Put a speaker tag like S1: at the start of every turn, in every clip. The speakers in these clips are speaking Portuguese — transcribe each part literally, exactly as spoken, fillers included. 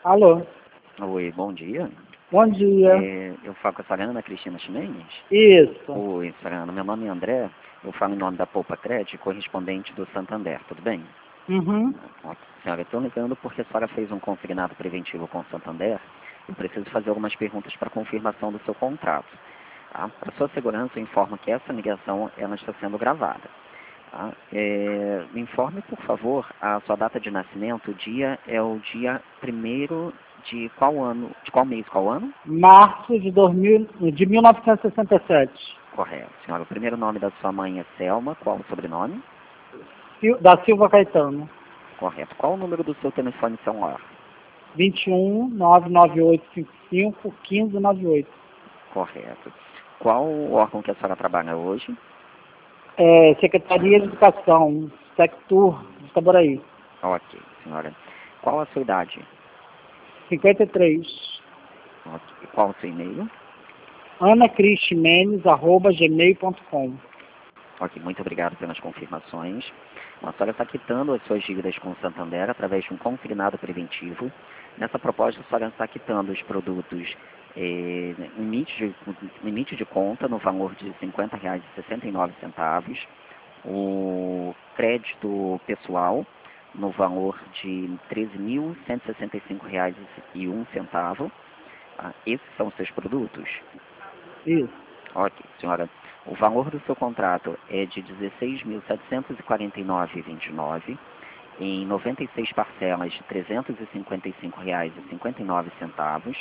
S1: Alô,
S2: Oi, bom dia.
S1: bom dia.
S2: É, eu falo com a senhora Ana Cristina Ximenes.
S1: Isso.
S2: Oi, senhora Ana, meu nome é André. Eu falo em nome da Poupa Crédito, correspondente do Santander, tudo bem?
S1: Uhum.
S2: Ó, senhora, estou ligando porque a senhora fez um consignado preventivo com o Santander. Eu preciso fazer algumas perguntas para confirmação do seu contrato. Tá? Para sua segurança, eu informo que essa ligação ela está sendo gravada. Tá? É, me informe, por favor, a sua data de nascimento. O dia é o dia primeiro de qual ano? De qual mês, qual ano?
S1: Março de, dois mil, de mil novecentos e sessenta e sete.
S2: Correto. Senhora, o primeiro nome da sua mãe é Selma. Qual o sobrenome?
S1: Sil- Da Silva Caetano.
S2: Correto. Qual o número do seu telefone celular?
S1: vinte e um, nove nove oito cinco cinco, um cinco nove oito.
S2: Correto. Qual o órgão que a senhora trabalha hoje?
S1: É, Secretaria de Educação, Sectur de Itaboraí.
S2: Ok, senhora. Qual a sua idade?
S1: cinquenta e três.
S2: Ok. Qual o seu e-mail?
S1: anacristimenes, arroba gmail ponto com.
S2: Ok, muito obrigado pelas confirmações. A senhora está quitando as suas dívidas com o Santander através de um consignado preventivo. Nessa proposta, a senhora está quitando os produtos eh, limite, de, limite de conta no valor de cinquenta reais e sessenta e nove centavos, o crédito pessoal no valor de treze mil cento e sessenta e cinco reais e um centavo. Ah, esses são os seus produtos?
S1: Isso.
S2: Ok, senhora. O valor do seu contrato é de dezesseis mil setecentos e quarenta e nove reais e vinte e nove centavos, em noventa e seis parcelas de trezentos e cinquenta e cinco reais e cinquenta e nove centavos.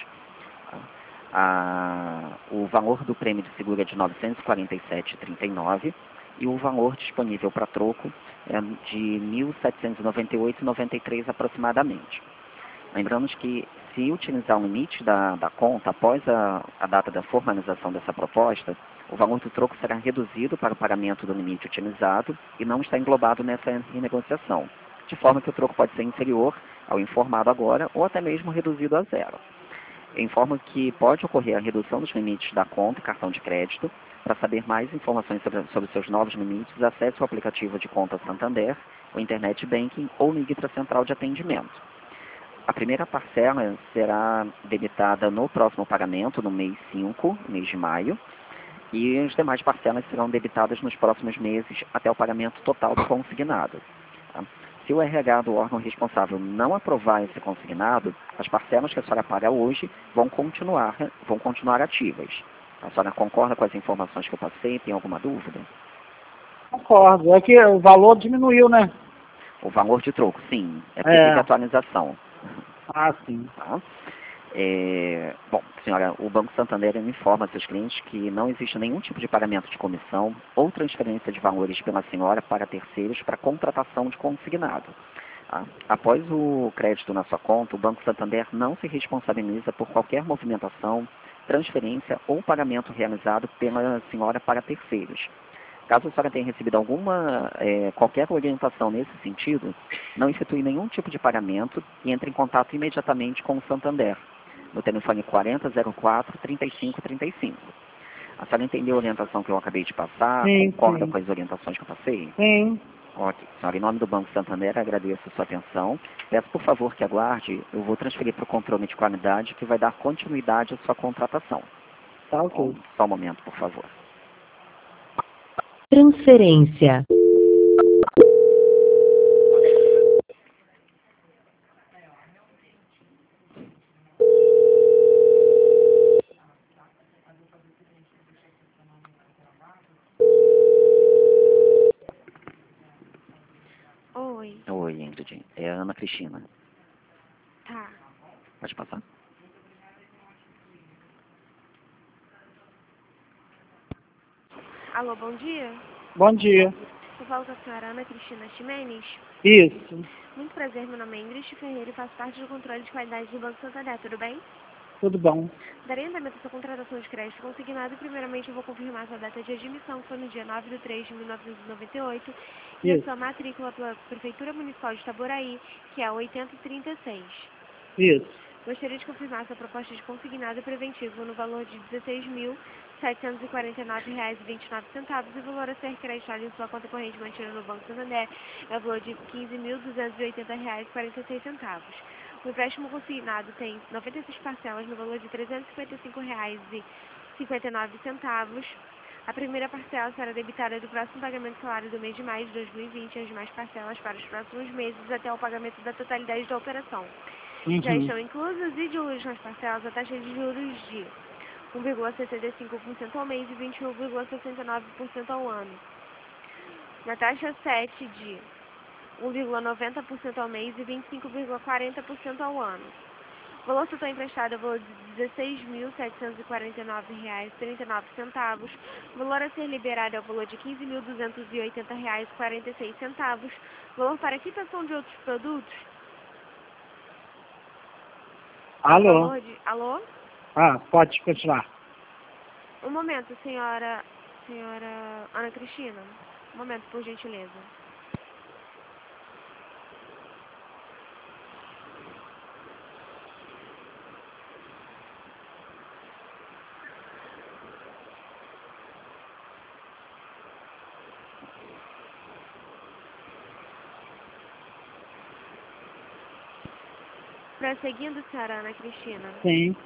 S2: Ah, o valor do prêmio de seguro é de novecentos e quarenta e sete reais e trinta e nove centavos e o valor disponível para troco é de mil setecentos e noventa e oito reais e noventa e três centavos aproximadamente. Lembramos que, se utilizar o limite da, da conta após a, a data da formalização dessa proposta, o valor do troco será reduzido para o pagamento do limite utilizado e não está englobado nessa renegociação, de forma que o troco pode ser inferior ao informado agora ou até mesmo reduzido a zero. Eu informo que pode ocorrer a redução dos limites da conta e cartão de crédito. Para saber mais informações sobre, sobre seus novos limites, acesse o aplicativo de conta Santander, o Internet Banking ou ligue para a central de atendimento. A primeira parcela será debitada no próximo pagamento, no mês cinco, mês de maio, e as demais parcelas serão debitadas nos próximos meses até o pagamento total do consignado. Tá? Se o R H do órgão responsável não aprovar esse consignado, as parcelas que a senhora paga hoje vão continuar, vão continuar ativas. A senhora concorda com as informações que eu passei? Tem alguma dúvida?
S1: Concordo. É que o valor diminuiu, né?
S2: O valor de troco, sim. É porque
S1: É.
S2: teve atualização.
S1: Ah, sim.
S2: Tá? É, bom, senhora, o Banco Santander informa a seus clientes que não existe nenhum tipo de pagamento de comissão ou transferência de valores pela senhora para terceiros para contratação de consignado. Tá? Após o crédito na sua conta, o Banco Santander não se responsabiliza por qualquer movimentação, transferência ou pagamento realizado pela senhora para terceiros. Caso a senhora tenha recebido alguma, é, qualquer orientação nesse sentido, não efetue nenhum tipo de pagamento e entre em contato imediatamente com o Santander, no telefone quarenta, zero quatro, trinta e cinco, trinta e cinco. A senhora entendeu a orientação que eu acabei de passar?
S1: Sim,
S2: Concorda
S1: sim.
S2: com as orientações que eu passei?
S1: Sim.
S2: Ok. Senhora, em nome do Banco Santander, agradeço a sua atenção. Peço, por favor, que aguarde. Eu vou transferir para o controle de qualidade que vai dar continuidade à sua contratação.
S1: Tá
S2: Bom,
S1: ok.
S2: só um momento, por favor.
S3: Transferência.
S4: Oi,
S2: Oi, Ingrid. É a Ana Cristina.
S4: tá.
S2: Pode passar?
S4: Alô, bom dia.
S1: Bom dia.
S4: Eu falo com a senhora Ana Cristina Ximenes.
S1: Isso.
S4: Muito prazer, meu nome é Ingrid Ferreira e faço parte do controle de qualidade do Banco Santander, tudo bem?
S1: Tudo bom.
S4: Darei andamento à sua contratação de crédito consignado e primeiramente eu vou confirmar sua data de admissão, que foi no dia nove de três de mil novecentos e noventa e oito, e a
S1: Isso.
S4: sua matrícula pela Prefeitura Municipal de Itaboraí, que é a oitocentos e trinta e seis.
S1: Isso.
S4: Gostaria de confirmar sua proposta de consignado preventivo no valor de dezesseis mil setecentos e quarenta e nove reais e vinte e nove centavos e o valor a ser creditado em sua conta corrente mantida no Banco Santander é o valor de quinze mil duzentos e oitenta reais e quarenta e seis centavos. O empréstimo consignado tem noventa e seis parcelas no valor de trezentos e cinquenta e cinco reais e cinquenta e nove centavos. A primeira parcela será debitada do próximo pagamento do salário do mês de maio de dois mil e vinte e as demais parcelas para os próximos meses até o pagamento da totalidade da operação.
S1: Uhum.
S4: Já estão inclusos e diluídos nas parcelas a taxa de juros de um vírgula sessenta e cinco por cento ao mês e vinte e um vírgula sessenta e nove por cento ao ano. Na taxa sete de um vírgula noventa por cento ao mês e vinte e cinco vírgula quarenta por cento ao ano. O valor total emprestado é o valor de dezesseis mil setecentos e quarenta e nove reais e trinta e nove centavos. O valor a ser liberado é o valor de quinze mil duzentos e oitenta reais e quarenta e seis centavos. O valor para quitação de outros produtos.
S1: Alô?
S4: Valor de... Alô?
S1: Ah, pode continuar.
S4: Um momento, senhora... Senhora Ana Cristina. Um momento, por gentileza. Prosseguindo, senhora Ana Cristina.
S1: Sim.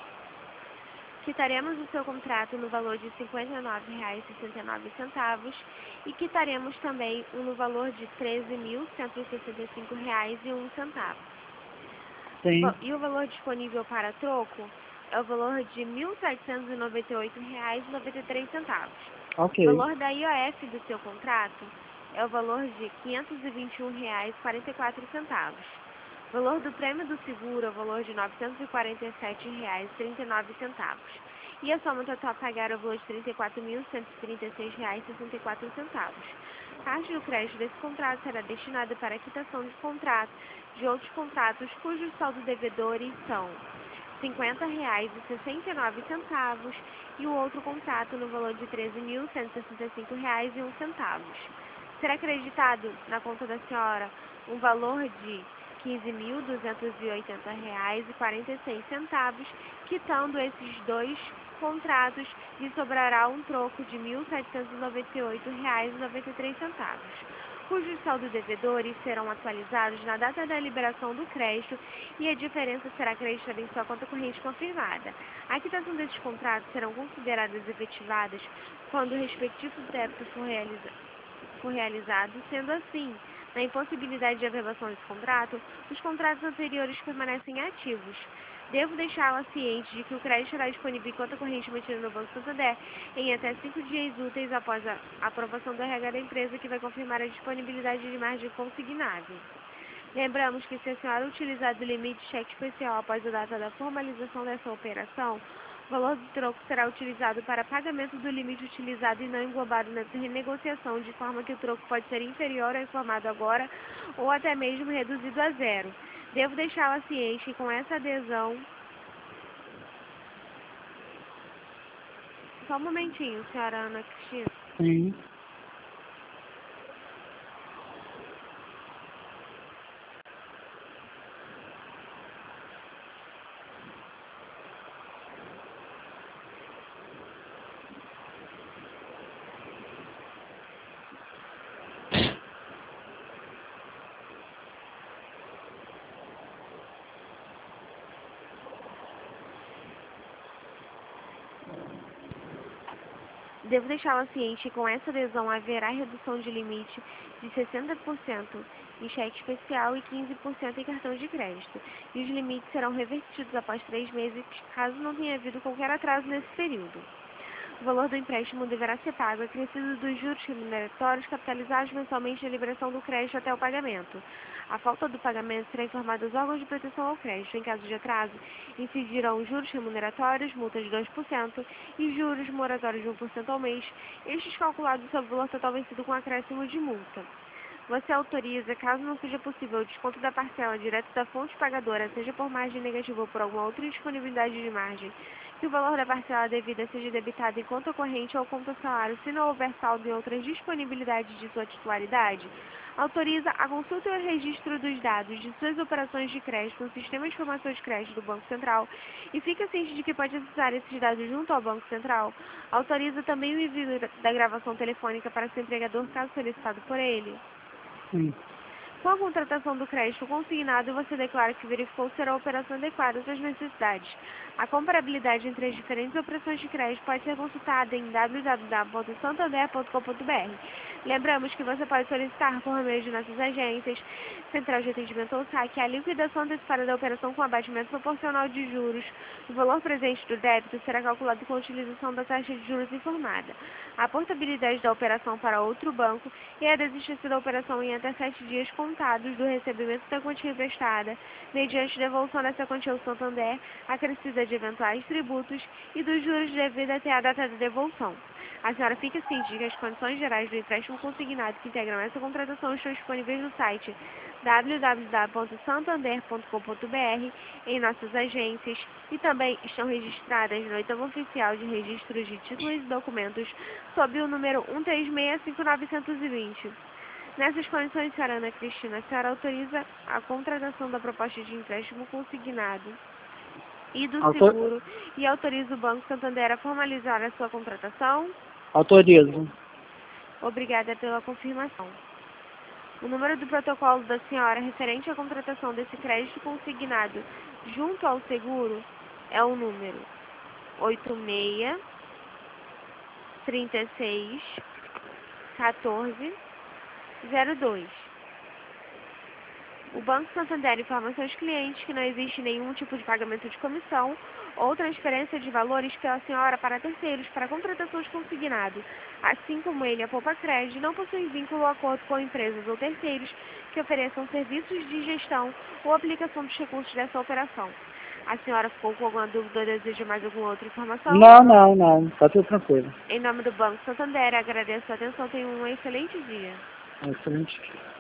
S4: Quitaremos o seu contrato no valor de cinquenta e nove reais e sessenta e nove centavos e quitaremos também um no valor de treze mil cento e sessenta e cinco reais e um centavo.
S1: Sim.
S4: E o valor disponível para troco é o valor de mil setecentos e noventa e oito reais e noventa e três centavos.
S1: Ok.
S4: O valor da I O F do seu contrato é o valor de quinhentos e vinte e um reais e quarenta e quatro centavos. O valor do prêmio do seguro é o valor de novecentos e quarenta e sete reais e trinta e nove centavos. E a soma total a pagar é o valor de trinta e quatro mil cento e trinta e seis reais e sessenta e quatro centavos. Parte do crédito desse contrato será destinada para a quitação de contrato de outros contratos cujos saldos devedores são cinquenta reais e sessenta e nove centavos e o outro contrato no valor de treze mil cento e sessenta e cinco reais e um centavos. Será acreditado na conta da senhora um valor de quinze mil duzentos e oitenta reais e quarenta e seis centavos, quitando esses dois contratos, lhe sobrará um troco de mil setecentos e noventa e oito reais e noventa e três centavos, cujos saldos devedores serão atualizados na data da liberação do crédito e a diferença será acreditada em sua conta corrente confirmada. A quitação desses contratos serão consideradas efetivadas quando o respectivo débito for realizado. for realizado, sendo assim, na impossibilidade de averbação desse contrato, os contratos anteriores permanecem ativos. Devo deixá-la ciente de que o crédito será disponível em conta corrente mantida no Banco Santander em até cinco dias úteis após a aprovação do R H da empresa, que vai confirmar a disponibilidade de margem consignável. Lembramos que se a senhora utilizar do limite de cheque especial após a data da formalização dessa operação, o valor do troco será utilizado para pagamento do limite utilizado e não englobado nessa renegociação, de forma que o troco pode ser inferior ao informado agora ou até mesmo reduzido a zero. Devo deixá-la ciente que com essa adesão... Só um momentinho, senhora Ana Cristina.
S1: Sim.
S4: Devo deixá-la ciente que com essa adesão haverá redução de limite de sessenta por cento em cheque especial e quinze por cento em cartão de crédito. E os limites serão revertidos após três meses, caso não tenha havido qualquer atraso nesse período. O valor do empréstimo deverá ser pago acrescido dos juros remuneratórios capitalizados mensalmente na liberação do crédito até o pagamento. A falta do pagamento será informada aos órgãos de proteção ao crédito. Em caso de atraso, incidirão juros remuneratórios, multa de dois por cento e juros moratórios de um por cento ao mês, estes calculados sobre o valor total vencido com acréscimo de multa. Você autoriza, caso não seja possível o desconto da parcela direto da fonte pagadora, seja por margem negativa ou por alguma outra indisponibilidade de margem, que o valor da parcela devida seja debitado em conta corrente ou conta salário, se não houver saldo em outras disponibilidades de sua titularidade? Autoriza a consulta e o registro dos dados de suas operações de crédito no Sistema de Informação de Crédito do Banco Central e fica ciente de que pode acessar esses dados junto ao Banco Central? Autoriza também o envio da gravação telefônica para seu empregador, caso solicitado por ele?
S1: Sim.
S4: Com a contratação do crédito consignado, você declara que verificou ser a operação adequada às suas necessidades. A comparabilidade entre as diferentes operações de crédito pode ser consultada em w w w ponto santander ponto com ponto b r. Lembramos que você pode solicitar por meio de nossas agências, central de atendimento ou saque, a liquidação antecipada da operação com abatimento proporcional de juros. O valor presente do débito será calculado com a utilização da taxa de juros informada, a portabilidade da operação para outro banco e a desistência da operação em até sete dias contados do recebimento da quantia emprestada, mediante devolução dessa quantia ao Santander, acrescida de eventuais tributos e dos juros devidos até a data da devolução. A senhora fica ciente de que as condições gerais do empréstimo consignado que integram essa contratação estão disponíveis no site w w w ponto santander ponto com ponto b r, em nossas agências, e também estão registradas no oitavo oficial de registros de títulos e documentos sob o número um três seis cinco nove dois zero. Nessas condições, senhora Ana Cristina, a senhora autoriza a contratação da proposta de empréstimo consignado e do
S1: Autor...
S4: seguro e autoriza o Banco Santander a formalizar a sua contratação?
S1: Autorizo.
S4: Obrigada pela confirmação. O número do protocolo da senhora referente à contratação desse crédito consignado junto ao seguro é o número oito seis, trinta e seis, quatorze, zero dois. O Banco Santander informa seus clientes que não existe nenhum tipo de pagamento de comissão ou transferência de valores pela senhora para terceiros para contratações consignadas, assim como ele, a Poupa Crédito, não possui vínculo ou acordo com empresas ou terceiros que ofereçam serviços de gestão ou aplicação dos recursos dessa operação. A senhora ficou com alguma dúvida ou deseja mais alguma outra informação?
S1: Não, não, não. Está tudo tranquilo.
S4: Em nome do Banco Santander, agradeço a atenção. Tenha um excelente dia.
S1: Excelente.